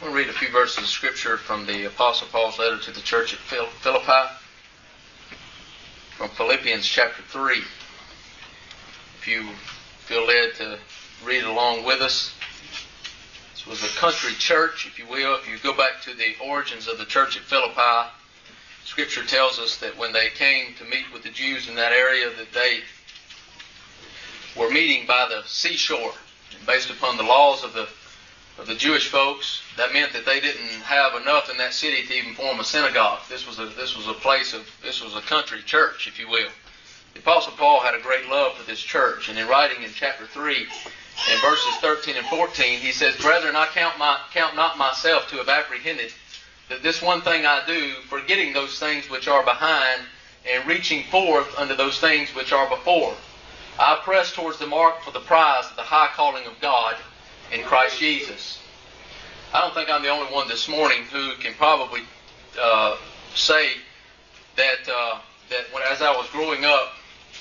I'm going to read a few verses of Scripture from the Apostle Paul's letter to the church at Philippi, from Philippians chapter 3. If you feel led to read along with us. This was a country church, if you will. If you go back to the origins of the church at Philippi, Scripture tells us that when they came to meet with the Jews in that area, that they were meeting by the seashore. Based upon the laws of the Jewish folks, that meant that they didn't have enough in that city to even form a synagogue. This was a country church, if you will. The Apostle Paul had a great love for this church, and in writing in chapter 3, in verses 13 and 14, he says, "Brethren, I count not myself to have apprehended, that this one thing I do, forgetting those things which are behind, and reaching forth unto those things which are before. I press towards the mark for the prize of the high calling of God in Christ Jesus." I don't think I'm the only one this morning who can probably say that when, as I was growing up,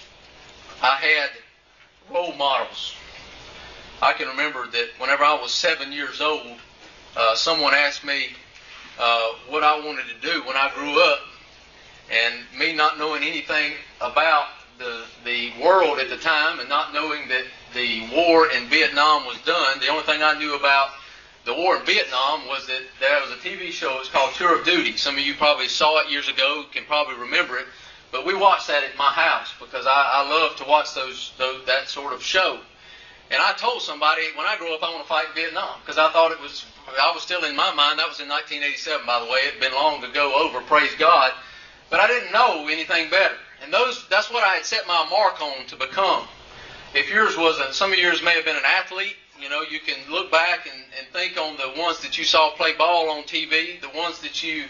I had role models. I can remember that whenever I was 7 years old, someone asked me what I wanted to do when I grew up, and me not knowing anything about the world at the time and not knowing that the war in Vietnam was done, the only thing I knew about the war in Vietnam was that there was a TV show. It's called Tour of Duty. Some of you probably saw it years ago, can probably remember it, but we watched that at my house because I love to watch that sort of show. And I told somebody when I grew up I want to fight in Vietnam because I thought I was still in my mind. That was in 1987, by the way. It had been long to go over, praise God, but I didn't know anything better. And that's what I had set my mark on to become. If yours wasn't, some of yours may have been an athlete. You know, you can look back and think on the ones that you saw play ball on TV, the ones that you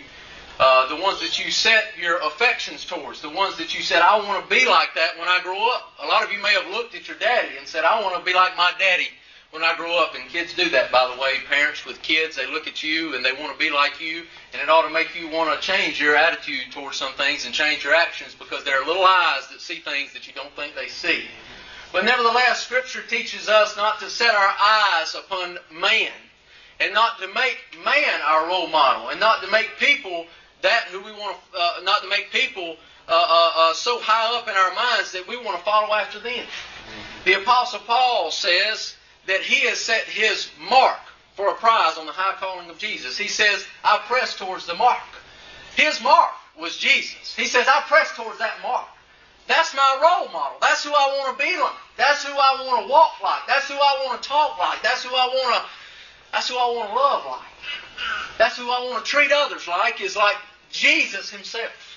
set your affections towards, the ones that you said, I want to be like that when I grow up. A lot of you may have looked at your daddy and said, I want to be like my daddy when I grow up. And kids do that, by the way. Parents with kids, they look at you and they want to be like you, and it ought to make you want to change your attitude towards some things and change your actions because there are little eyes that see things that you don't think they see. But nevertheless, Scripture teaches us not to set our eyes upon man, and not to make man our role model, and not to make people that who we want to, not to make people so high up in our minds that we want to follow after them. The Apostle Paul says that he has set his mark for a prize on the high calling of Jesus. He says, I press towards the mark. His mark was Jesus. He says, I press towards that mark. That's my role model. That's who I want to be like. That's who I want to walk like. That's who I want to talk like. That's who I want to love like. That's who I want to treat others like, is like Jesus himself.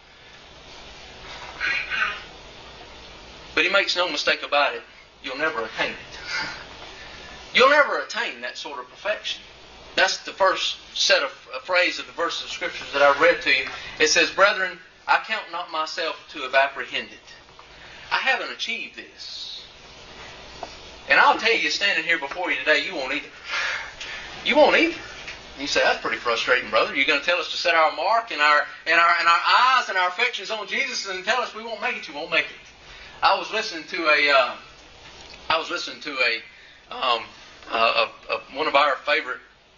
But he makes no mistake about it. You'll never attain it. You'll never attain that sort of perfection. That's the first set of phrase of the verses of Scriptures that I read to you. It says, "Brethren, I count not myself to have apprehended." I haven't achieved this. And I'll tell you, standing here before you today, you won't either. You won't either. You say, that's pretty frustrating, brother. You're going to tell us to set our mark and our eyes and our affections on Jesus and tell us we won't make it. You won't make it. I was listening to one of our favorite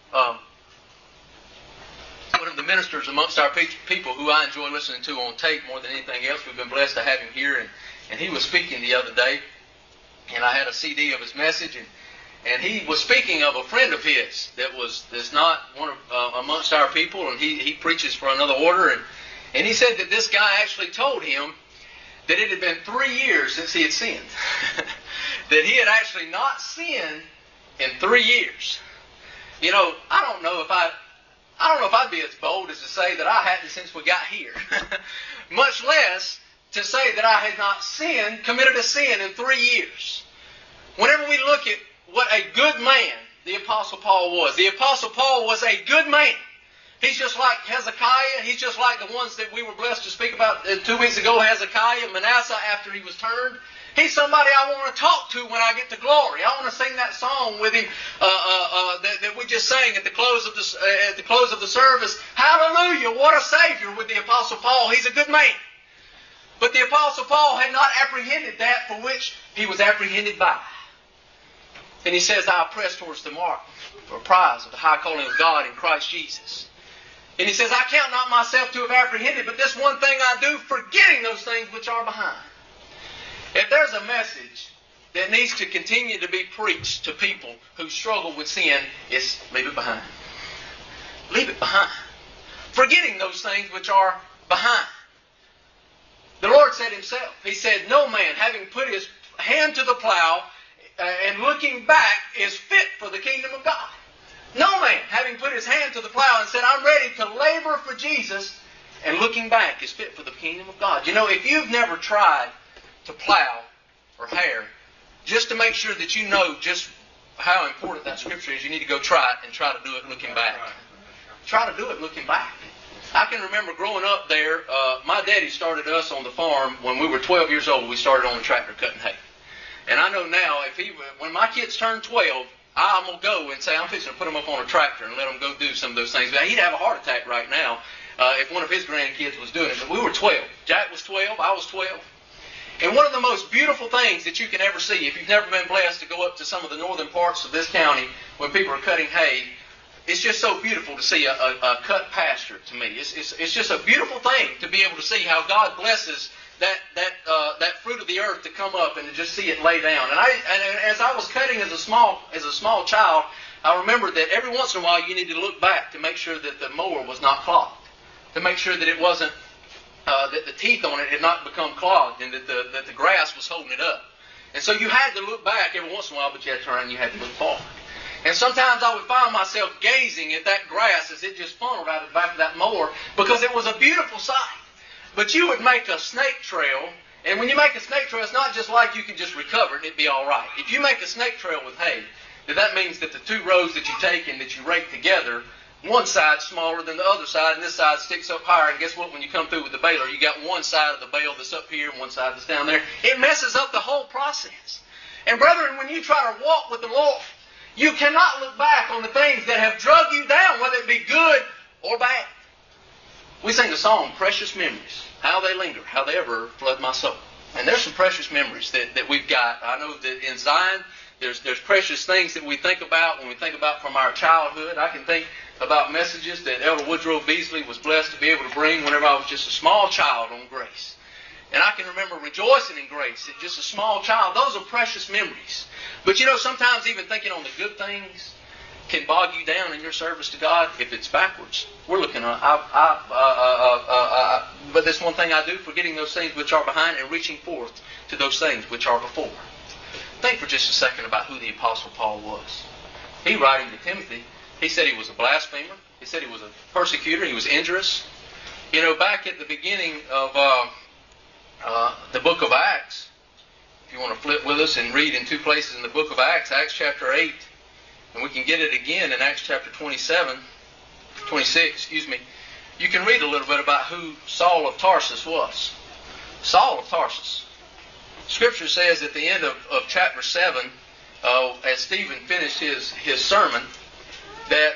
one of the ministers amongst our people who I enjoy listening to on tape more than anything else. We've been blessed to have him here, and he was speaking the other day, and I had a CD of his message, and he was speaking of a friend of his that's not one of amongst our people, and he preaches for another order, and he said that this guy actually told him that it had been 3 years since he had sinned. That he had actually not sinned in 3 years. You know, I don't know if I'd be as bold as to say that I hadn't since we got here. Much less to say that I had not committed a sin in 3 years. Whenever we look at what a good man the Apostle Paul was. The Apostle Paul was a good man. He's just like Hezekiah. He's just like the ones that we were blessed to speak about 2 weeks ago, Hezekiah, Manasseh after he was turned. He's somebody I want to talk to when I get to glory. I want to sing that song with him that we just sang at the close of the service. Hallelujah! What a Savior with the Apostle Paul. He's a good man. But the Apostle Paul had not apprehended that for which he was apprehended by. And he says, I press towards the mark for a prize of the high calling of God in Christ Jesus. And he says, I count not myself to have apprehended, but this one thing I do, forgetting those things which are behind. If there's a message that needs to continue to be preached to people who struggle with sin, it's leave it behind. Leave it behind. Forgetting those things which are behind. The Lord said himself, he said, no man having put his hand to the plow and looking back is fit for the kingdom of God. No man having put his hand to the plow and said, I'm ready to labor for Jesus, and looking back is fit for the kingdom of God. You know, if you've never tried to plow or harrow, just to make sure that you know just how important that scripture is, you need to go try it and try to do it looking back. Try to do it looking back. I can remember growing up there, my daddy started us on the farm when we were 12 years old. We started on the tractor cutting hay. And I know now, when my kids turn 12, I'm going to go and say, I'm fixing to put them up on a tractor and let them go do some of those things. But he'd have a heart attack right now if one of his grandkids was doing it. But we were 12. Jack was 12. I was 12. And one of the most beautiful things that you can ever see, if you've never been blessed to go up to some of the northern parts of this county when people are cutting hay, it's just so beautiful to see a cut pasture to me. It's just a beautiful thing to be able to see how God blesses that fruit of the earth to come up and to just see it lay down. And as I was cutting as a small child, I remembered that every once in a while you needed to look back to make sure that the mower was not clogged, to make sure that it wasn't that the teeth on it had not become clogged and that the grass was holding it up. And so you had to look back every once in a while, but you had to turn and you had to look forward. And sometimes I would find myself gazing at that grass as it just funneled out of the back of that mower because it was a beautiful sight. But you would make a snake trail, and when you make a snake trail, it's not just like you can just recover it and it'd be all right. If you make a snake trail with hay, that means that the two rows that you take and that you rake together, one side's smaller than the other side, and this side sticks up higher. And guess what? When you come through with the baler, you got one side of the bale that's up here and one side that's down there. It messes up the whole process. And brethren, when you try to walk with the Lord, you cannot look back on the things that have drug you down, whether it be good or bad. We sing the song, Precious Memories. How they linger, how they ever flood my soul. And there's some precious memories that we've got. I know that in Zion, there's precious things that we think about when we think about from our childhood. I can think about messages that Elder Woodrow Beasley was blessed to be able to bring whenever I was just a small child on grace. And I can remember rejoicing in grace as just a small child. Those are precious memories. But you know, sometimes even thinking on the good things can bog you down in your service to God if it's backwards. We're looking at, but this one thing I do, forgetting those things which are behind and reaching forth to those things which are before. Think for just a second about who the Apostle Paul was. He, writing to Timothy, he said he was a blasphemer. He said he was a persecutor. He was injurious. You know, back at the beginning of the book of Acts, if you want to flip with us and read in two places in the book of Acts, Acts chapter 8, and we can get it again in Acts chapter 26, you can read a little bit about who Saul of Tarsus was. Saul of Tarsus. Scripture says at the end of chapter 7, as Stephen finished his sermon, that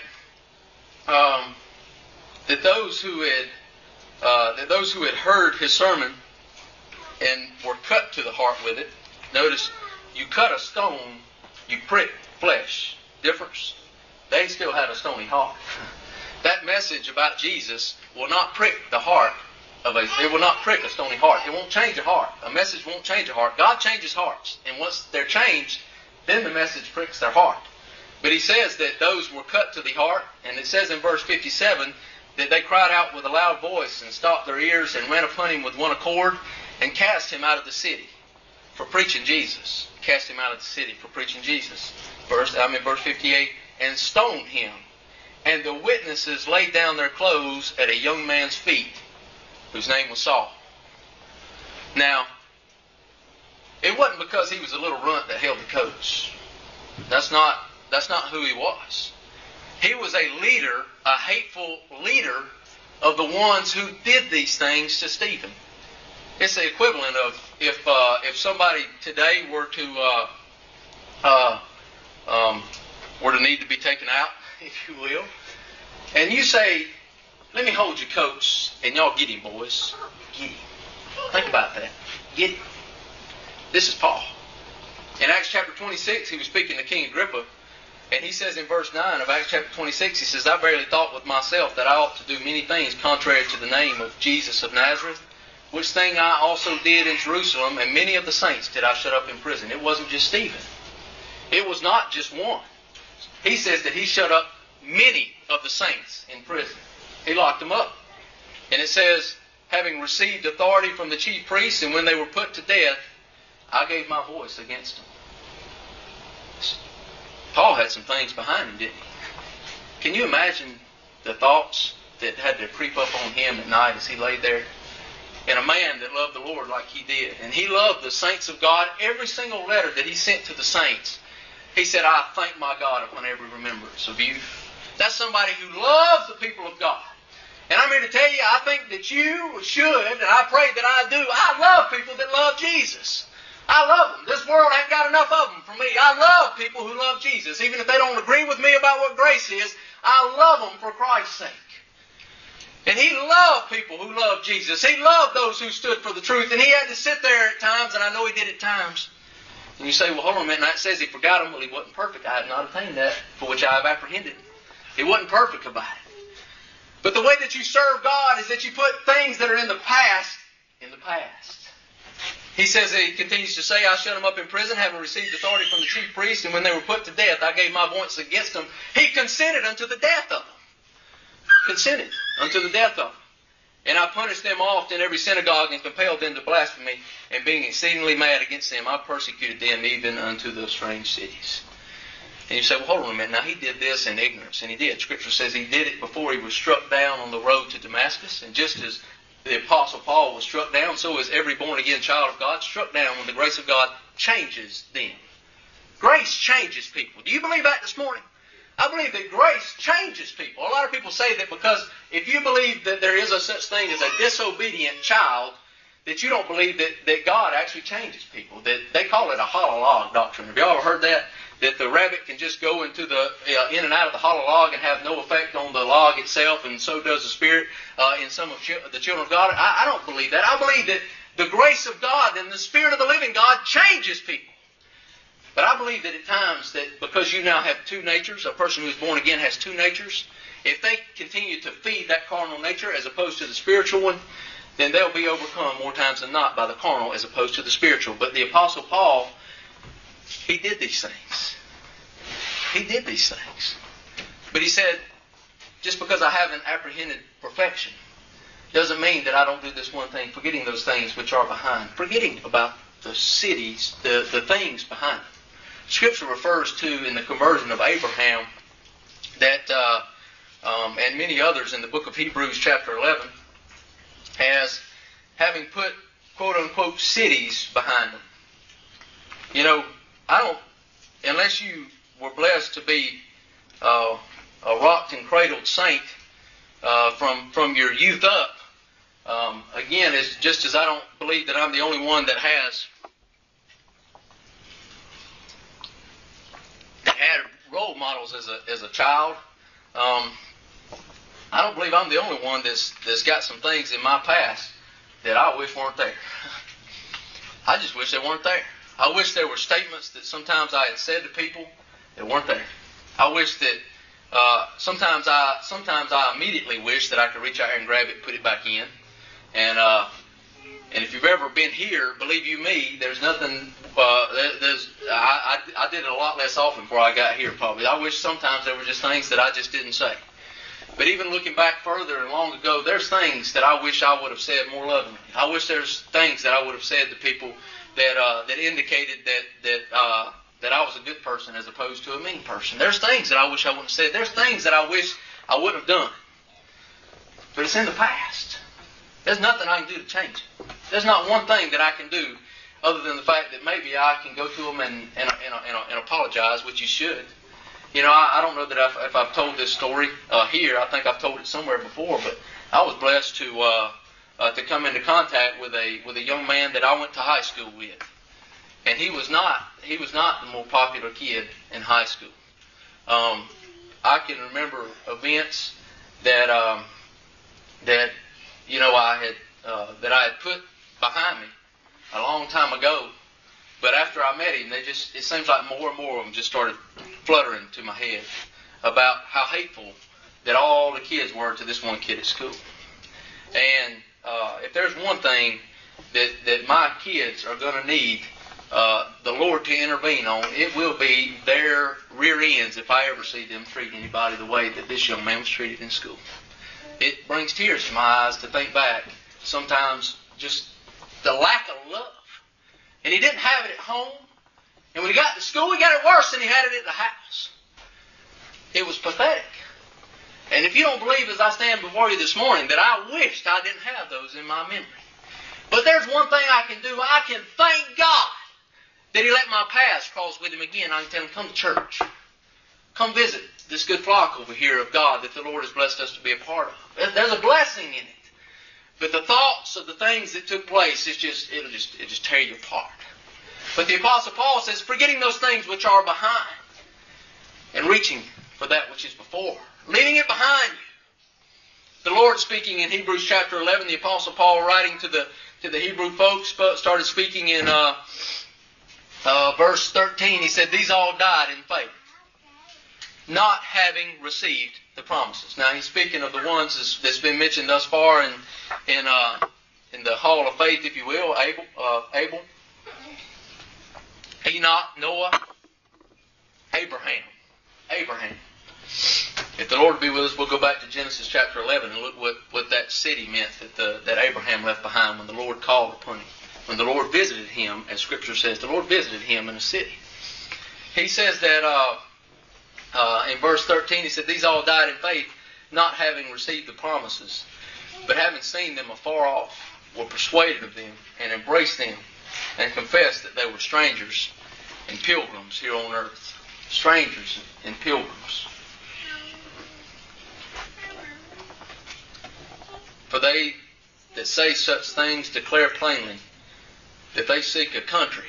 those who had heard his sermon and were cut to the heart with it. Notice, you cut a stone, you prick flesh. Difference. They still had a stony heart. That message about Jesus will not prick the heart it will not prick a stony heart. It won't change a heart. A message won't change a heart. God changes hearts. And once they're changed, then the message pricks their heart. But he says that those were cut to the heart. And it says in verse 57 that they cried out with a loud voice and stopped their ears and ran upon him with one accord and cast him out of the city for preaching Jesus. Cast him out of the city for preaching Jesus. Verse 58, and stoned him. And the witnesses laid down their clothes at a young man's feet, whose name was Saul. Now, it wasn't because he was a little runt that held the coats. That's not who he was. He was a leader, a hateful leader of the ones who did these things to Stephen. It's the equivalent of if somebody today were to need to be taken out, if you will, and you say, let me hold your coats and y'all get him, boys. Get him. Think about that. Get him. This is Paul. In Acts chapter 26, he was speaking to King Agrippa, and he says in verse 9 of Acts chapter 26, he says, I verily thought with myself that I ought to do many things contrary to the name of Jesus of Nazareth, which thing I also did in Jerusalem, and many of the saints did I shut up in prison. It wasn't just Stephen. It was not just one. He says that he shut up many of the saints in prison. He locked them up. And it says, having received authority from the chief priests, and when they were put to death, I gave my voice against them. Paul had some things behind him, didn't he? Can you imagine the thoughts that had to creep up on him at night as he lay there? And a man that loved the Lord like he did. And he loved the saints of God. Every single letter that he sent to the saints, he said, I thank my God upon every remembrance of you. That's somebody who loves the people of God. And I'm here to tell you, I think that you should, and I pray that I do. I love people that love Jesus. I love them. This world ain't got enough of them for me. I love people who love Jesus. Even if they don't agree with me about what grace is, I love them for Christ's sake. And he loved people who loved Jesus. He loved those who stood for the truth. And he had to sit there at times, and I know he did at times. And you say, well, hold on a minute. Now it says he forgot them. Well, he wasn't perfect. I have not attained that for which I have apprehended. He wasn't perfect about it. But the way that you serve God is that you put things that are in the past in the past. He says, he continues to say, I shut them up in prison, having received authority from the chief priest, and when they were put to death, I gave my voice against them. He consented unto the death of them. Consented unto the death of them. And I punished them oft in every synagogue, and compelled them to blasphemy, and being exceedingly mad against them, I persecuted them even unto the strange cities. And you say, well, hold on a minute. Now, he did this in ignorance, and he did. Scripture says he did it before he was struck down on the road to Damascus, and just as the Apostle Paul was struck down, so is every born-again child of God struck down when the grace of God changes them. Grace changes people. Do you believe that this morning? I believe that grace changes people. A lot of people say that because if you believe that there is a such thing as a disobedient child, that you don't believe that God actually changes people. That they call it a hollow log doctrine. Have you all ever heard that? That the rabbit can just go into the in and out of the hollow log and have no effect on the log itself, and so does the Spirit in some of the children of God. I don't believe that. I believe that the grace of God and the Spirit of the living God changes people. But I believe that at times that because you now have two natures, a person who's born again has two natures, if they continue to feed that carnal nature as opposed to the spiritual one, then they'll be overcome more times than not by the carnal as opposed to the spiritual. But the Apostle Paul, he did these things. He did these things. But he said, just because I haven't apprehended perfection doesn't mean that I don't do this one thing, forgetting those things which are behind. Forgetting about the cities, the things behind them. Scripture refers to in the conversion of Abraham that, and many others in the book of Hebrews chapter 11, as having put quote-unquote cities behind them. You know, unless you were blessed to be a rocked and cradled saint from your youth up, again, it's just as I don't believe that I'm the only one that had role models as a child. I don't believe I'm the only one that's got some things in my past that I wish weren't there. I just wish they weren't there. I wish there were statements that sometimes I had said to people that weren't there. I wish that sometimes I immediately wish that I could reach out and grab it and put it back in. And if you've ever been here, believe you me, there's nothing. I did it a lot less often before I got here. Probably. I wish sometimes there were just things that I just didn't say. But even looking back further and long ago, there's things that I wish I would have said more lovingly. I wish there's things that I would have said to people that indicated that I was a good person as opposed to a mean person. There's things that I wish I wouldn't have said. There's things that I wish I wouldn't have done. But it's in the past. There's nothing I can do to change it. There's not one thing that I can do other than the fact that maybe I can go to them and apologize, which you should. You know, I don't know that if I've told this story here. I think I've told it somewhere before, but I was blessed to come into contact with a young man that I went to high school with, and he was not the more popular kid in high school. I can remember events that I had put behind me a long time ago, But after I met him, it seems like more and more of them just started fluttering to my head about how hateful that all the kids were to this one kid at school. And if there's one thing that my kids are going to need the Lord to intervene on, it will be their rear ends if I ever see them treat anybody the way that this young man was treated in school. It brings tears to my eyes to think back sometimes just the lack of love. And he didn't have it at home. And when he got to school, he got it worse than he had it at the house. It was pathetic. And if you don't believe as I stand before you this morning that I wished I didn't have those in my memory. But there's one thing I can do. I can thank God that he let my paths cross with him again. I can tell him, come to church. Come visit this good flock over here of God that the Lord has blessed us to be a part of. There's a blessing in it. But the thoughts of the things that took place, it'll just tear you apart. But the Apostle Paul says, forgetting those things which are behind and reaching for that which is before, leaving it behind you. The Lord speaking in Hebrews chapter 11, the Apostle Paul writing to the Hebrew folks started speaking in verse 13. He said, these all died in faith, not having received the promises. Now he's speaking of the ones that's been mentioned thus far in the hall of faith, if you will, Abel, Enoch, Noah, Abraham. If the Lord will be with us, we'll go back to Genesis chapter 11 and look what that city meant that Abraham left behind when the Lord called upon him. When the Lord visited him, as Scripture says, the Lord visited him in a city. He says that in verse 13, he said, these all died in faith, not having received the promises, but having seen them afar off, were persuaded of them, and embraced them, and confessed that they were strangers and pilgrims here on earth. Strangers and pilgrims. For they that say such things declare plainly that they seek a country.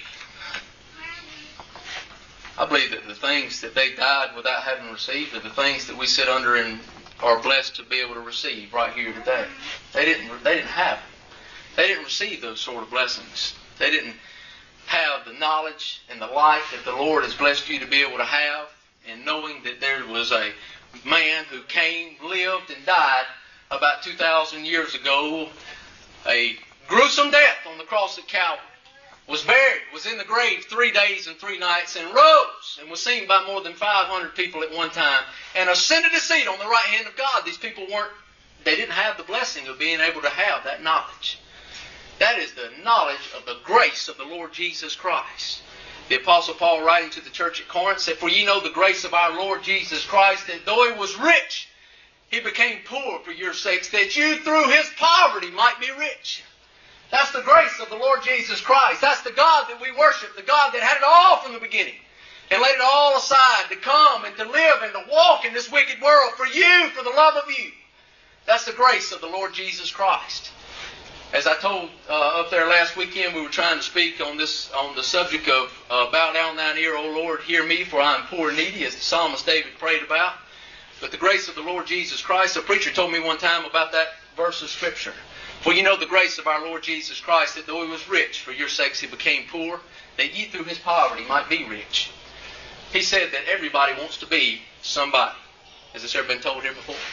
I believe that the things that they died without having received are the things that we sit under and are blessed to be able to receive right here today. They didn't have it. They didn't receive those sort of blessings. They didn't have the knowledge and the light that the Lord has blessed you to be able to have, and knowing that there was a man who came, lived, and died about 2,000 years ago, a gruesome death on the cross at Calvary, was buried, was in the grave 3 days and 3 nights, and rose and was seen by more than 500 people at one time, and ascended a seat on the right hand of God. These people they didn't have the blessing of being able to have that knowledge. That is the knowledge of the grace of the Lord Jesus Christ. The Apostle Paul, writing to the church at Corinth, said, for ye know the grace of our Lord Jesus Christ, that though he was rich, he became poor for your sakes, that you through his poverty might be rich. That's the grace of the Lord Jesus Christ. That's the God that we worship, the God that had it all from the beginning and laid it all aside to come and to live and to walk in this wicked world for you, for the love of you. That's the grace of the Lord Jesus Christ. As I told up there last weekend, we were trying to speak on the subject of bow down thine ear, O Lord, hear me, for I am poor and needy, as the psalmist David prayed about. But the grace of the Lord Jesus Christ, a preacher told me one time about that verse of Scripture. For you know the grace of our Lord Jesus Christ, that though he was rich, for your sakes he became poor, that ye through his poverty might be rich. He said that everybody wants to be somebody. Has this ever been told here before?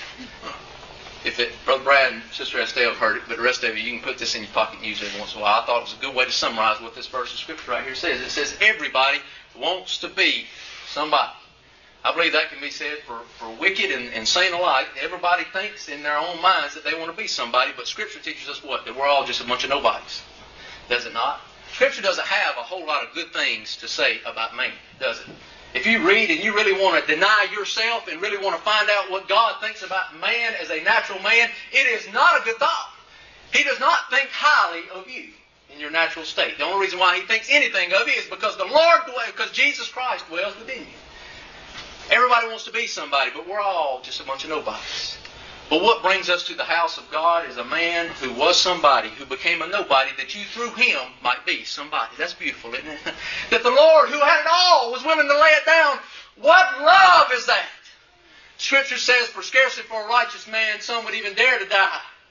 Brother Brad and Sister Estelle have heard it, but the rest of you can put this in your pocket and use it every once in a while. I thought it was a good way to summarize what this verse of Scripture right here says. It says everybody wants to be somebody. I believe that can be said for wicked and saint alike. Everybody thinks in their own minds that they want to be somebody, but Scripture teaches us what? That we're all just a bunch of nobodies. Does it not? Scripture doesn't have a whole lot of good things to say about man, does it? If you read and you really want to deny yourself and really want to find out what God thinks about man as a natural man, it is not a good thought. He does not think highly of you in your natural state. The only reason why he thinks anything of you is because because Jesus Christ dwells within you. Everybody wants to be somebody, but we're all just a bunch of nobodies. But what brings us to the house of God is a man who was somebody, who became a nobody, that you through him might be somebody. That's beautiful, isn't it? That the Lord, who had it all, was willing to lay it down. What love is that? Scripture says, for scarcely for a righteous man some would even dare to die.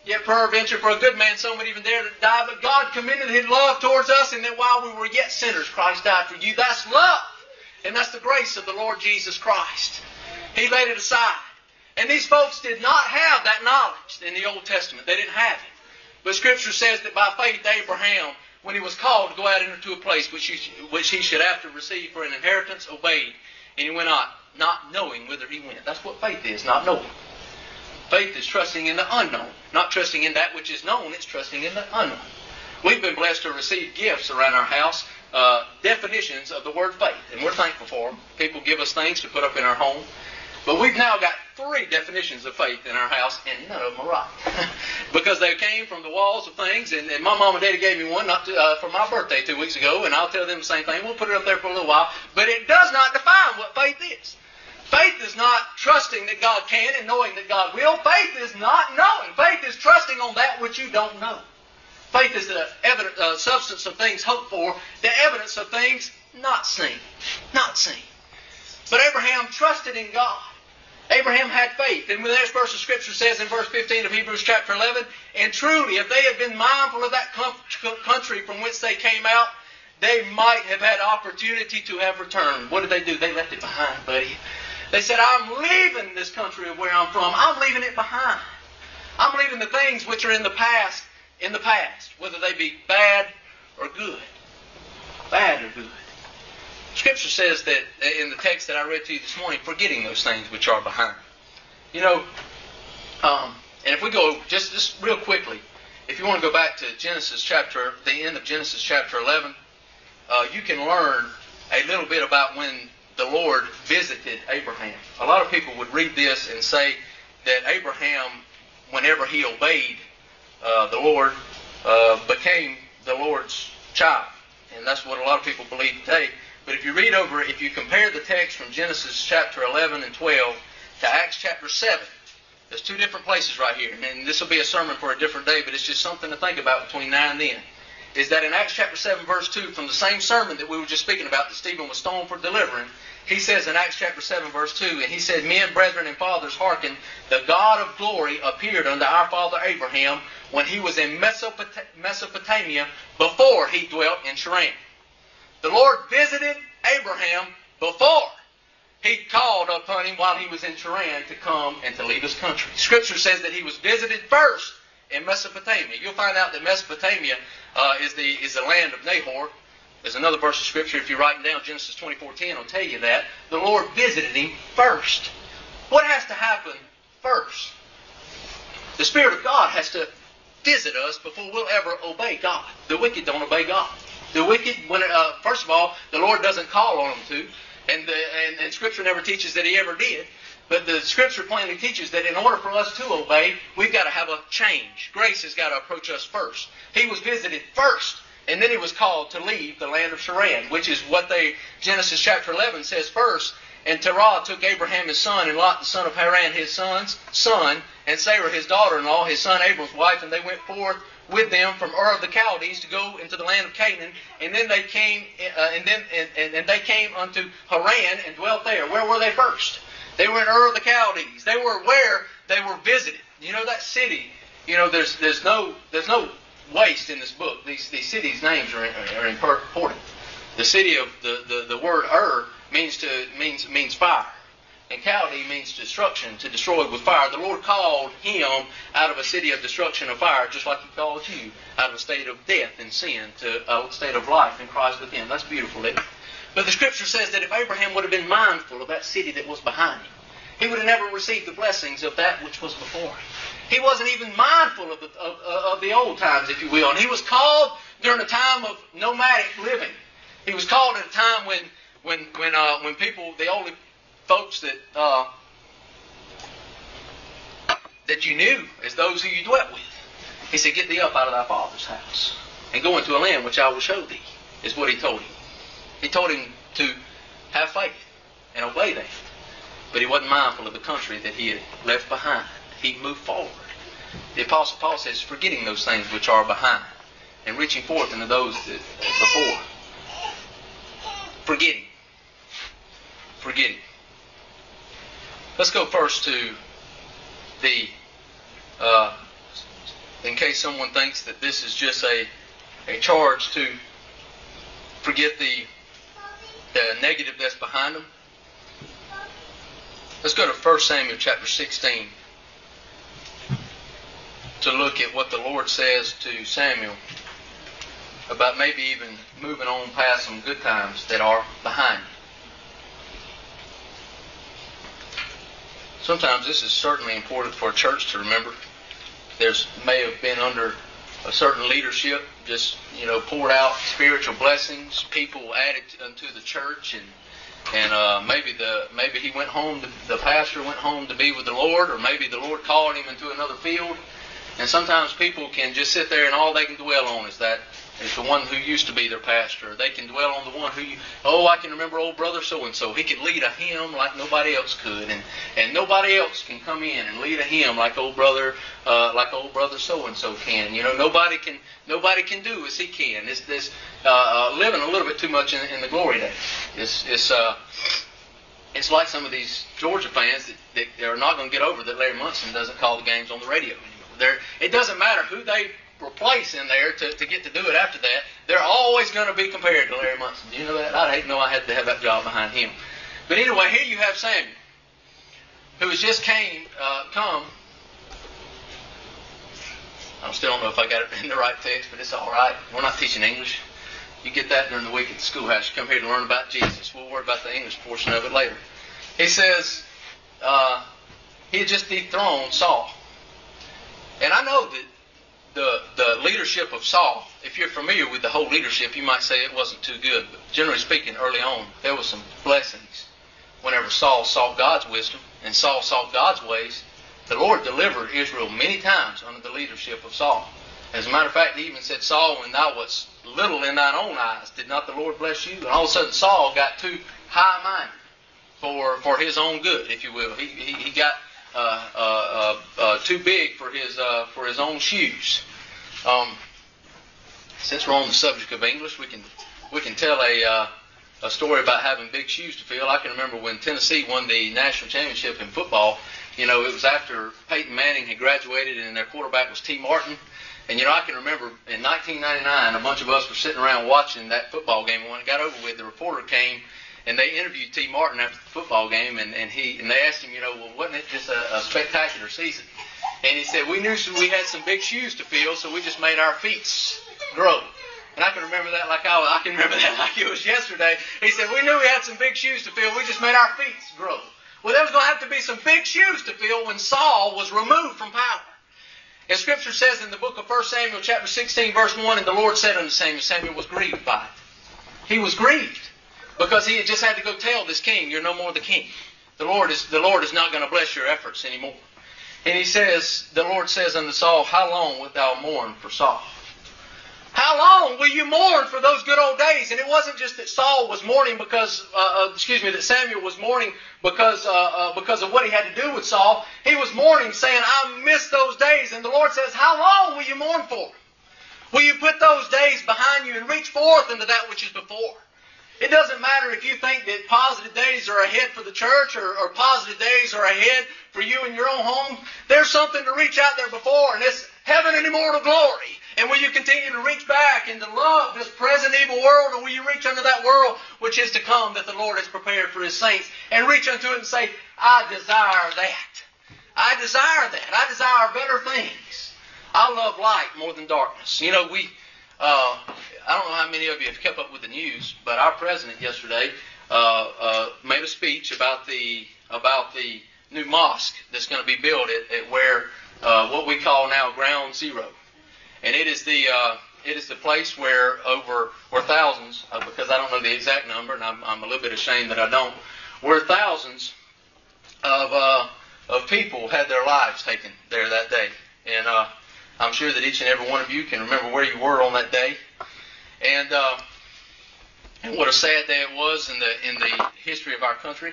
Yet peradventure for a good man some would even dare to die. But God commended His love towards us, and that while we were yet sinners, Christ died for you. That's love. And that's the grace of the Lord Jesus Christ. He laid it aside. And these folks did not have that knowledge in the Old Testament. They didn't have it. But Scripture says that by faith Abraham, when he was called to go out into a place which he should after receive for an inheritance, obeyed. And he went out, not knowing whither he went. That's what faith is, not knowing. Faith is trusting in the unknown. Not trusting in that which is known, it's trusting in the unknown. We've been blessed to receive gifts around our house, definitions of the word faith. And we're thankful for them. People give us things to put up in our home. But we've now got 3 definitions of faith in our house, and none of them are right. Because they came from the walls of things, and my mom and daddy gave me one for my birthday 2 weeks ago, and I'll tell them the same thing. We'll put it up there for a little while. But it does not define what faith is. Faith is not trusting that God can and knowing that God will. Faith is not knowing. Faith is trusting on that which you don't know. Faith is the substance of things hoped for, the evidence of things not seen. Not seen. But Abraham trusted in God. Abraham had faith. And the next verse of Scripture says in verse 15 of Hebrews chapter 11, and truly, if they had been mindful of that country from whence they came out, they might have had opportunity to have returned. What did they do? They left it behind, buddy. They said, I'm leaving this country of where I'm from. I'm leaving it behind. I'm leaving the things which are in the past, whether they be bad or good. Bad or good. Scripture says that in the text that I read to you this morning, forgetting those things which are behind. You know, and if we go just real quickly, if you want to go back to the end of Genesis chapter 11, you can learn a little bit about when the Lord visited Abraham. A lot of people would read this and say that Abraham, whenever he obeyed the Lord, became the Lord's child. And that's what a lot of people believe today. But if you compare the text from Genesis chapter 11 and 12 to Acts chapter 7, there's 2 different places right here. And this will be a sermon for a different day, but it's just something to think about between now and then. Is that in Acts chapter 7 verse 2, from the same sermon that we were just speaking about that Stephen was stoned for delivering, he says in Acts chapter 7 verse 2, and he said, Men, brethren, and fathers, hearken, the God of glory appeared unto our father Abraham when he was in Mesopotamia before he dwelt in Charan. The Lord visited Abraham before He called upon him while he was in Charan to come and to leave his country. Scripture says that he was visited first in Mesopotamia. You'll find out that Mesopotamia is the land of Nahor. There's another verse of Scripture, if you're writing down Genesis 24:10, will tell you that. The Lord visited him first. What has to happen first? The Spirit of God has to visit us before we'll ever obey God. The wicked don't obey God. The wicked, first of all, the Lord doesn't call on them to. And Scripture never teaches that He ever did. But the Scripture plainly teaches that in order for us to obey, we've got to have a change. Grace has got to approach us first. He was visited first, and then he was called to leave the land of Charan, which is what Genesis chapter 11 says first. And Terah took Abraham his son, and Lot the son of Haran his son's son, and Sarah his daughter-in-law, his son Abram's wife, and they went forth with them from Ur of the Chaldees to go into the land of Canaan. And then they came, and they came unto Haran and dwelt there. Where were they first? They were in Ur of the Chaldees. They were where they were visited. You know that city. You know there's no waste in this book. These cities' names are important. The city of the word Ur means fire. And Chaldee means destruction, to destroy with fire. The Lord called him out of a city of destruction of fire, just like He called you out of a state of death and sin to a state of life in Christ with Him. That's beautiful, isn't it? But the Scripture says that if Abraham would have been mindful of that city that was behind him, he would have never received the blessings of that which was before him. He wasn't even mindful of the old times, if you will. And he was called during a time of nomadic living. He was called at a time when people, the only folks that you knew as those who you dwelt with. He said, get thee up out of thy father's house and go into a land which I will show thee, is what He told him. He told him to have faith and obey that. But he wasn't mindful of the country that he had left behind. He moved forward. The Apostle Paul says, forgetting those things which are behind and reaching forth into those that before. Forgetting. Let's go first to the in case someone thinks that this is just a charge to forget the negative that's behind them. Let's go to 1 Samuel chapter 16 to look at what the Lord says to Samuel about maybe even moving on past some good times that are behind you. Sometimes this is certainly important for a church to remember. May have been under a certain leadership, just poured out spiritual blessings. People added unto the church, and maybe he went home. The pastor went home to be with the Lord, or maybe the Lord called him into another field. And sometimes people can just sit there and all they can dwell on is the one who used to be their pastor. They can dwell on the one I can remember old brother so-and-so. He could lead a hymn like nobody else could. And nobody else can come in and lead a hymn like old brother so-and-so can. Nobody can do as he can. It's this living a little bit too much in the glory days. It's like some of these Georgia fans that are not going to get over that Larry Munson doesn't call the games on the radio anymore. It doesn't matter who they replace in there to get to do it after that. They're always going to be compared to Larry Munson. Do you know that? I'd hate to know I had to have that job behind him. But anyway, here you have Samuel, who has just come. I still don't know if I got it in the right text, but it's all right. We're not teaching English. You get that during the week at the schoolhouse. You come here to learn about Jesus. We'll worry about the English portion of it later. He says he had just dethroned Saul. And I know that the leadership of Saul, if you're familiar with the whole leadership, you might say it wasn't too good. But generally speaking, early on, there was some blessings. Whenever Saul sought God's wisdom and Saul sought God's ways, the Lord delivered Israel many times under the leadership of Saul. As a matter of fact, he even said, Saul, when thou wast little in thine own eyes, did not the Lord bless you? And all of a sudden, Saul got too high-minded for his own good, if you will. He got too big for his own shoes. Since we're on the subject of English, we can tell a story about having big shoes to fill. I can remember when Tennessee won the national championship in football. It was after Peyton Manning had graduated and their quarterback was T. Martin. And I can remember in 1999, a bunch of us were sitting around watching that football game. When it got over with, the reporter came and they interviewed T. Martin after the football game, and they asked him, well, wasn't it just a spectacular season? And he said, we knew we had some big shoes to fill, so we just made our feet grow. And I can remember that like it was yesterday. He said, we knew we had some big shoes to fill, we just made our feet grow. Well, there was going to have to be some big shoes to fill when Saul was removed from power. And Scripture says in the book of 1 Samuel chapter 16, verse 1, and the Lord said unto Samuel, Samuel was grieved by it. He was grieved because he had just had to go tell this king, you're no more the king. The Lord is not going to bless your efforts anymore. And the Lord says unto Saul, how long wilt thou mourn for Saul? How long will you mourn for those good old days? And it wasn't just that Saul was mourning that Samuel was mourning because of what he had to do with Saul. He was mourning, saying, I miss those days. And the Lord says, how long will you mourn for? Will you put those days behind you and reach forth into that which is before? It doesn't matter if you think that positive days are ahead for the church or positive days are ahead for you in your own home. There's something to reach out there before, and it's heaven and immortal glory. And will you continue to reach back and to love this present evil world, or will you reach unto that world which is to come that the Lord has prepared for His saints, and reach unto it and say, I desire that. I desire that. I desire better things. I love light more than darkness. I don't know how many of you have kept up with the news, but our president yesterday made a speech about the new mosque that's going to be built at where what we call now Ground Zero, and it is the place where thousands, because I don't know the exact number, and I'm a little bit ashamed that I don't, where thousands of people had their lives taken there that day, and I'm sure that each and every one of you can remember where you were on that day. And what a sad day it was in the history of our country.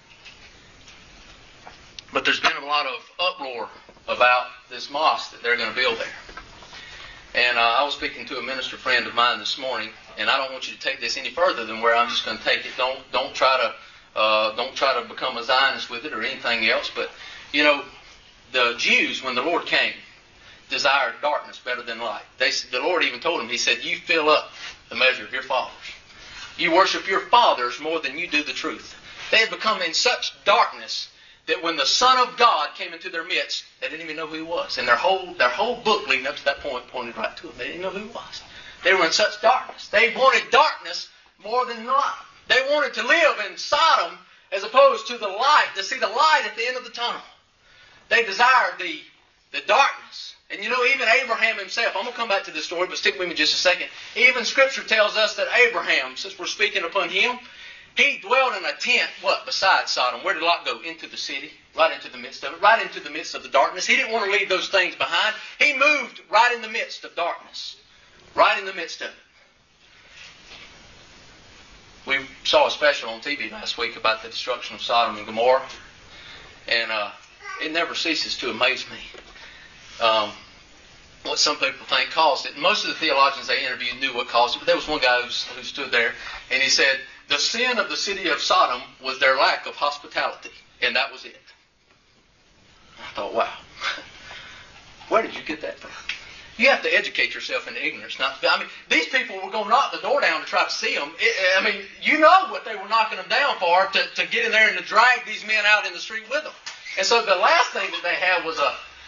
But there's been a lot of uproar about this mosque that they're going to build there. And I was speaking to a minister friend of mine this morning, and I don't want you to take this any further than where I'm just going to take it. Don't try to become a Zionist with it or anything else. But the Jews, when the Lord came, desired darkness better than light. The Lord even told them, He said, you fill up the measure of your fathers. You worship your fathers more than you do the truth. They had become in such darkness that when the Son of God came into their midst, they didn't even know who He was. And their whole book leading up to that point pointed right to Him. They didn't know who He was. They were in such darkness. They wanted darkness more than light. They wanted to live in Sodom as opposed to the light, to see the light at the end of the tunnel. They desired the darkness. And you know, even Abraham himself, I'm going to come back to this story, but stick with me just a second. Even Scripture tells us that Abraham, since we're speaking upon him, he dwelled in a tent, beside Sodom. Where did Lot go? Into the city, right into the midst of it, right into the midst of the darkness. He didn't want to leave those things behind. He moved right in the midst of darkness, right in the midst of it. We saw a special on TV last week about the destruction of Sodom and Gomorrah, and it never ceases to amaze me what some people think caused it. Most of the theologians they interviewed knew what caused it, but there was one guy who stood there, and he said, the sin of the city of Sodom was their lack of hospitality, and that was it. I thought, wow, where did you get that from? You have to educate yourself into ignorance. These people were going to knock the door down to try to see them. You know what they were knocking them down for, to get in there and to drag these men out in the street with them. And so the last thing that they had was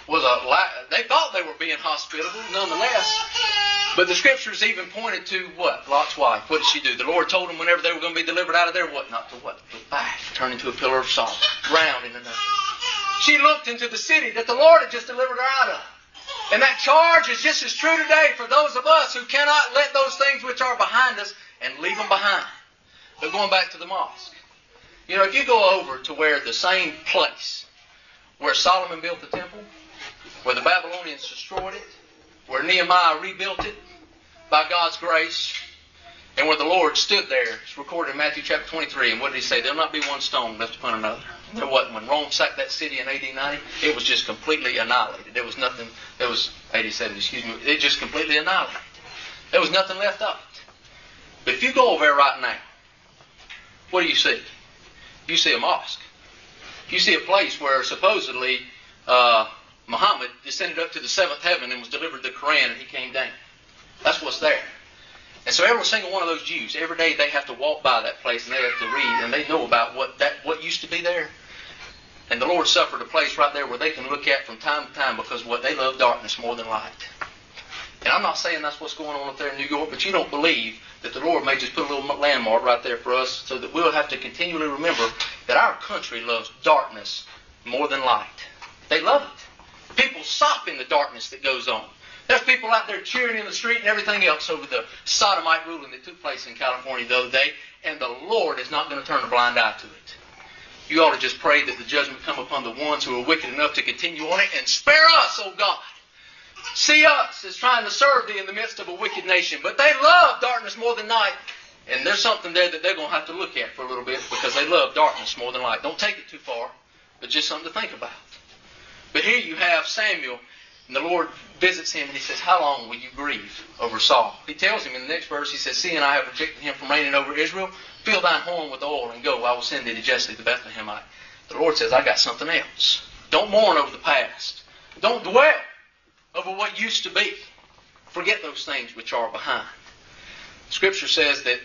they thought they were being hospitable, nonetheless. But the Scriptures even pointed to what? Lot's wife. What did she do? The Lord told them whenever they were going to be delivered out of there, what? Not to what? Look back. Turn into a pillar of salt. Drowned in the night. She looked into the city that the Lord had just delivered her out of. And that charge is just as true today for those of us who cannot let those things which are behind us and leave them behind. But going back to the mosque. You know, if you go over to where the same place where Solomon built the temple, where the Babylonians destroyed it, where Nehemiah rebuilt it by God's grace, and where the Lord stood there, it's recorded in Matthew chapter 23, and what did He say? There'll not be one stone left upon another. There wasn't. When Rome sacked that city in AD 90, it was just completely annihilated. There was nothing, it was 87, it just completely annihilated. There was nothing left of it. But if you go over there right now, what do you see? You see a mosque. You see a place where supposedly Muhammad descended up to the seventh heaven and was delivered the Quran, and he came down. That's what's there. And so every single one of those Jews, every day they have to walk by that place and they have to read, and they know about what used to be there. And the Lord suffered a place right there where they can look at from time to time, because what they love darkness more than light. And I'm not saying that's what's going on up there in New York, but you don't believe that the Lord may just put a little landmark right there for us, so that we'll have to continually remember that our country loves darkness more than light. They love it. People sop in the darkness that goes on. There's people out there cheering in the street and everything else over the sodomite ruling that took place in California the other day, and the Lord is not going to turn a blind eye to it. You ought to just pray that the judgment come upon the ones who are wicked enough to continue on it, and spare us, O God. See us as trying to serve Thee in the midst of a wicked nation. But they love darkness more than light, and there's something there that they're going to have to look at for a little bit, because they love darkness more than light. Don't take it too far, but just something to think about. But here you have Samuel, and the Lord visits him, and He says, how long will you grieve over Saul? He tells him in the next verse, He says, seeing I have rejected him from reigning over Israel, fill thine horn with oil and go. I will send thee to Jesse the Bethlehemite. The Lord says, I got something else. Don't mourn over the past. Don't dwell over what used to be. Forget those things which are behind. Scripture says that,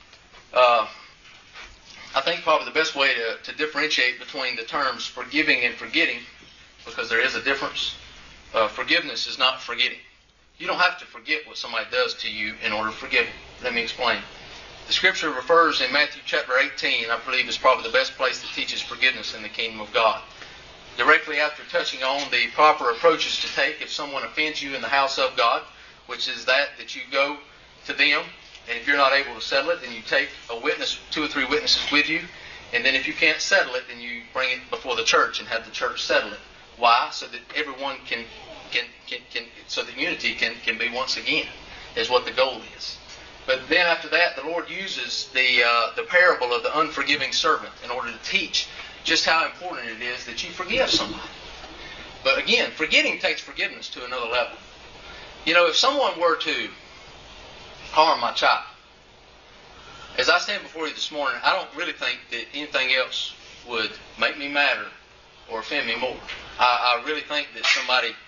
I think probably the best way to differentiate between the terms forgiving and forgetting, because there is a difference. Forgiveness is not forgetting. You don't have to forget what somebody does to you in order to forgive them. Let me explain. The Scripture refers in Matthew chapter 18, I believe is probably the best place that teaches forgiveness in the kingdom of God. Directly after touching on the proper approaches to take if someone offends you in the house of God, which is that you go to them, and if you're not able to settle it, then you take a witness, 2 or 3 witnesses with you, and then if you can't settle it, then you bring it before the church and have the church settle it. Why? So that everyone so that unity can be once again, is what the goal is. But then after that, the Lord uses the parable of the unforgiving servant in order to teach just how important it is that you forgive somebody. But again, forgetting takes forgiveness to another level. You know, if someone were to harm my child, as I stand before you this morning, I don't really think that anything else would make me madder or offend me more. I really think that somebody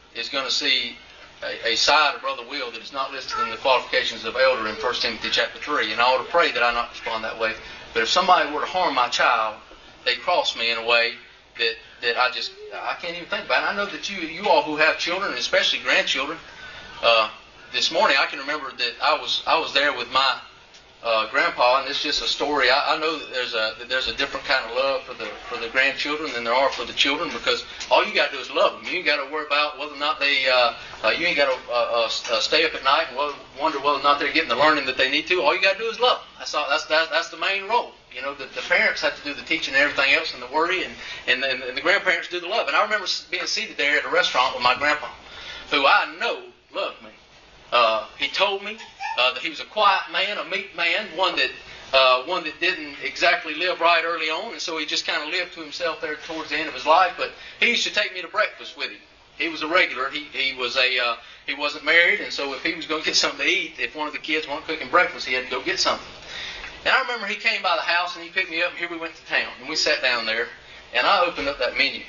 is going to see a side of Brother Will that is not listed in the qualifications of elder in 1 Timothy chapter 3. And I ought to pray that I not respond that way. But if somebody were to harm my child, they cross me in a way that I can't even think about it. I know that you all who have children, and especially grandchildren, this morning I can remember that I was there with my grandpa, and it's just a story. I know that there's a different kind of love for the grandchildren than there are for the children, because all you got to do is love them. You ain't got to worry about whether or not they. You ain't got to stay up at night and wonder whether or not they're getting the learning that they need to. All you got to do is love them. That's the main role. You know, the parents have to do the teaching and everything else, and the worry, and the grandparents do the love. And I remember being seated there at a restaurant with my grandpa, who I know loved me. He told me that he was a quiet man, a meek man, one that didn't exactly live right early on, and so he just kind of lived to himself there towards the end of his life. But he used to take me to breakfast with him. He was a regular. He wasn't married, and so if he was going to get something to eat, if one of the kids weren't cooking breakfast, he had to go get something. And I remember he came by the house and he picked me up, and here we went to town, and we sat down there, and I opened up that menu,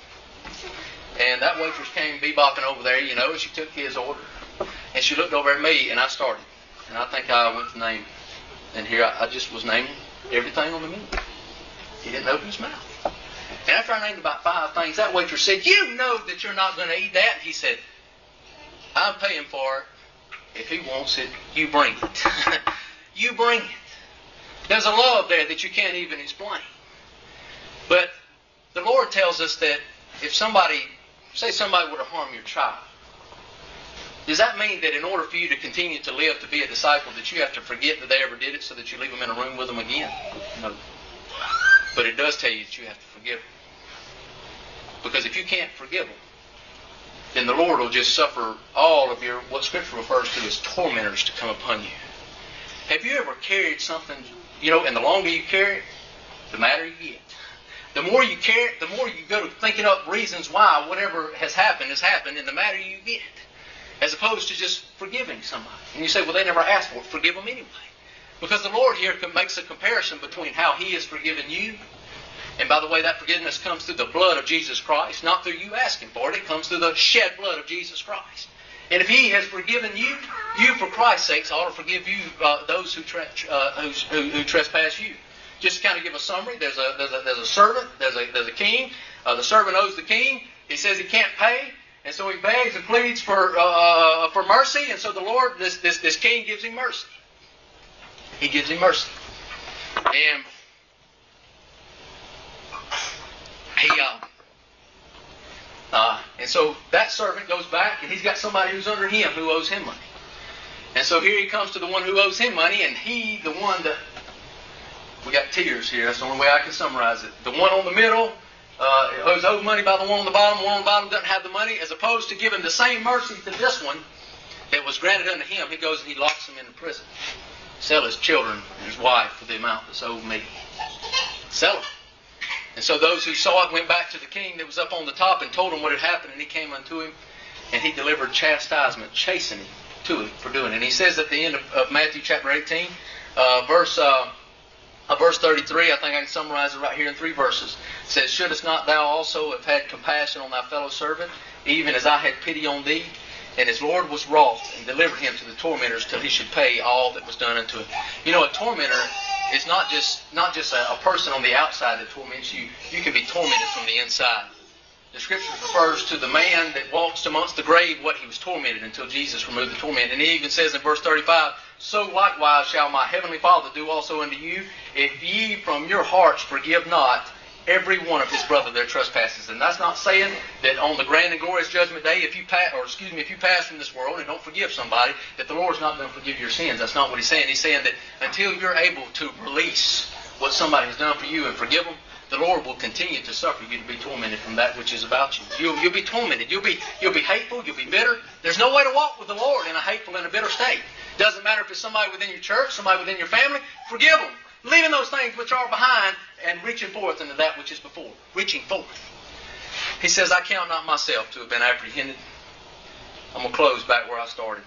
and that waitress came bebopping over there, you know, and she took his order. And she looked over at me, and I started. And I think I went to name. And here I just was naming everything on the menu. He didn't open his mouth. And after I named about 5 things, that waitress said, "You know that you're not going to eat that." And he said, "I'm paying for it. If he wants it, you bring it." You bring it. There's a love there that you can't even explain. But the Lord tells us that if somebody were to harm your child, does that mean that in order for you to continue to live, to be a disciple, that you have to forget that they ever did it so that you leave them in a room with them again? No. But it does tell you that you have to forgive them. Because if you can't forgive them, then the Lord will just suffer all of what Scripture refers to as tormentors to come upon you. Have you ever carried something, and the longer you carry it, the madder you get. The more you carry it, the more you go to thinking up reasons why whatever has happened, and the madder you get. As opposed to just forgiving somebody. And you say, well, they never asked for it. Forgive them anyway. Because the Lord here makes a comparison between how He has forgiven you. And by the way, that forgiveness comes through the blood of Jesus Christ. Not through you asking for it. It comes through the shed blood of Jesus Christ. And if He has forgiven you, you for Christ's sake ought to forgive you those who trespass you. Just to kind of give a summary, there's a servant, there's a king. The servant owes the king. He says he can't pay. And so he begs and pleads for mercy, and so the Lord, this king, gives him mercy. He gives him mercy, and and so that servant goes back, and he's got somebody who's under him who owes him money. And so here he comes to the one who owes him money, and he, the one that we got tears here. That's the only way I can summarize it. The one on the middle. Who's owed money by the one on the bottom. The one on the bottom doesn't have the money. As opposed to giving the same mercy to this one that was granted unto him, he goes and he locks him into prison. Sell his children and his wife for the amount that's owed me. Sell them. And so those who saw it went back to the king that was up on the top and told him what had happened, and he came unto him, and he delivered chastisement, chastening to him for doing it. And he says at the end of Matthew chapter 18, verse 33, I think I can summarize it right here in 3 verses. It says, "Shouldest not thou also have had compassion on thy fellow servant, even as I had pity on thee? And his Lord was wroth, and delivered him to the tormentors till he should pay all that was done unto him." You know, a tormentor is not just a person on the outside that torments you. You can be tormented from the inside. The Scripture refers to the man that walks amongst the grave, what he was tormented until Jesus removed the torment. And he even says in verse 35, "So likewise shall my heavenly Father do also unto you, if ye from your hearts forgive not every one of his brother their trespasses." And that's not saying that on the grand and glorious judgment day, if you pass from this world and don't forgive somebody, that the Lord's not going to forgive your sins. That's not what He's saying. He's saying that until you're able to release what somebody has done for you and forgive them, the Lord will continue to suffer you to be tormented from that which is about you. You'll be tormented. You'll be hateful. You'll be bitter. There's no way to walk with the Lord in a hateful and a bitter state. Doesn't matter if it's somebody within your church, somebody within your family. Forgive them. Leaving those things which are behind and reaching forth into that which is before. Reaching forth. He says, "I count not myself to have been apprehended." I'm going to close back where I started.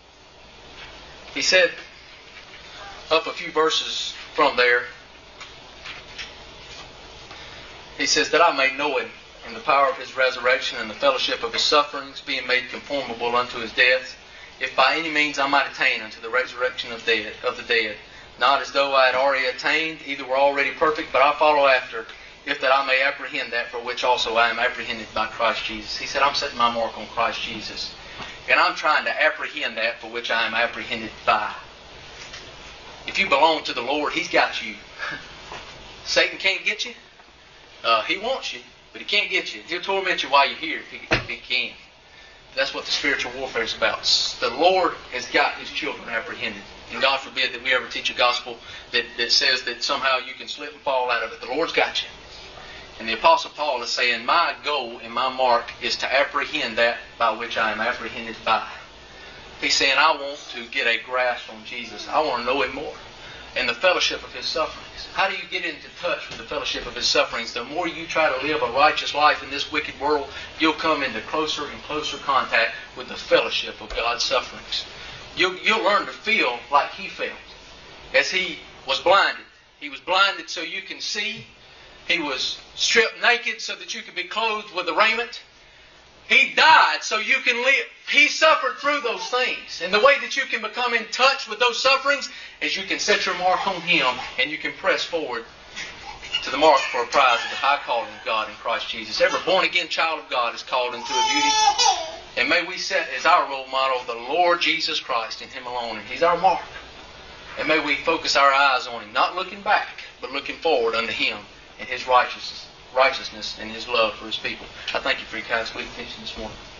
He said, up a few verses from there, he says, "That I may know Him and the power of his resurrection and the fellowship of his sufferings, being made conformable unto his death, if by any means I might attain unto the resurrection of the dead. Not as though I had already attained, either were already perfect, but I follow after, if that I may apprehend that for which also I am apprehended by Christ Jesus. He said, I'm setting my mark on Christ Jesus. And I'm trying to apprehend that for which I am apprehended by. If you belong to the Lord, He's got you. Satan can't get you. He wants you, but he can't get you. He'll torment you while you're here if he can. That's what the spiritual warfare is about. The Lord has got His children apprehended. And God forbid that we ever teach a gospel that says that somehow you can slip and fall out of it. The Lord's got you. And the Apostle Paul is saying, my goal and my mark is to apprehend that by which I am apprehended by. He's saying, I want to get a grasp on Jesus. I want to know Him more. And the fellowship of His sufferings. How do you get into touch with the fellowship of His sufferings? The more you try to live a righteous life in this wicked world, you'll come into closer and closer contact with the fellowship of God's sufferings. You'll learn to feel like He felt as He was blinded. He was blinded so you can see. He was stripped naked so that you could be clothed with the raiment. He died so you can live. He suffered through those things. And the way that you can become in touch with those sufferings is you can set your mark on Him and you can press forward to the mark for a prize of the high calling of God in Christ Jesus. Every born-again child of God is called into a beauty. And may we set as our role model the Lord Jesus Christ and Him alone. And He's our mark. And may we focus our eyes on Him, not looking back, but looking forward unto Him and His righteousness and His love for His people. I thank you for your kind, sweet attention this morning.